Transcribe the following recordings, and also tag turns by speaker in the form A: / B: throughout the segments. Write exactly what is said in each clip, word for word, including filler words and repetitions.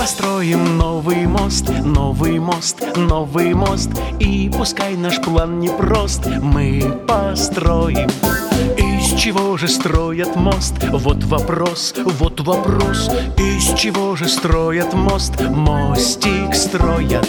A: построим новый мост, новый мост, новый мост. И пускай наш план непрост, мы построим. Из чего же строят мост? Вот вопрос, вот вопрос. Из чего же строят мост? Мостик строят.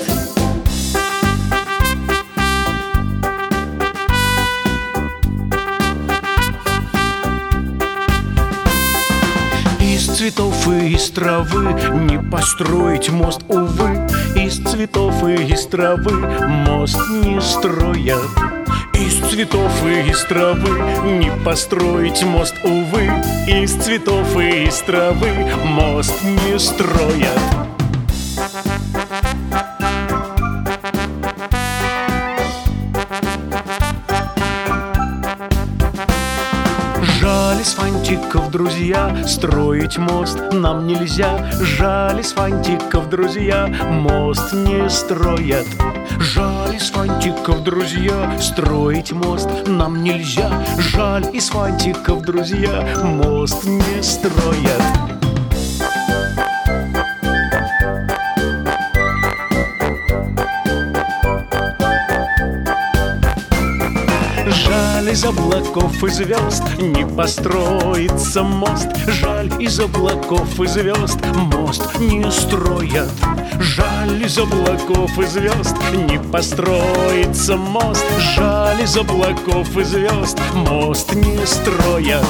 A: Из цветов и из травы не построить мост, увы. Из цветов и из травы мост не строят. Из цветов и из травы не построить мост, увы. Из цветов и из травы мост не строят. Жаль из фантиков, друзья, строить мост нам нельзя. Жаль из фантиков, друзья, мост не строят. Жаль из фантиков, друзья, строить мост нам нельзя. Жаль из фантиков, друзья, мост не строят. Жаль из облаков и звезд не построится мост. Жаль из облаков и звезд мост не строят. Жаль из облаков и звезд не построится мост. Жаль из облаков и звезд мост не строят.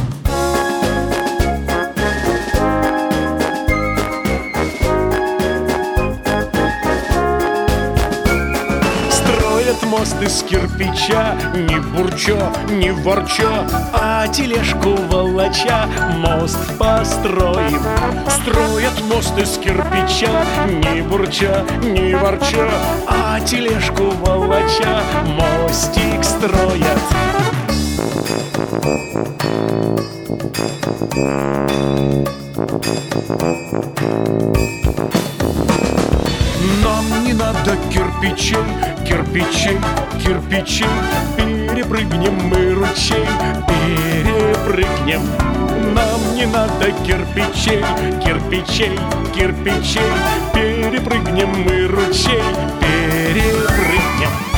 A: Мост из кирпича, не бурча, не ворча, а тележку волоча мост построим. Строят мост из кирпича, не бурча, не ворча, а тележку волоча мостик строят. Нам не надо кирпичей, кирпичей, кирпичей. Перепрыгнем мы ручей, перепрыгнем. Нам не надо кирпичей, кирпичей, кирпичей. Перепрыгнем мы ручей, перепрыгнем.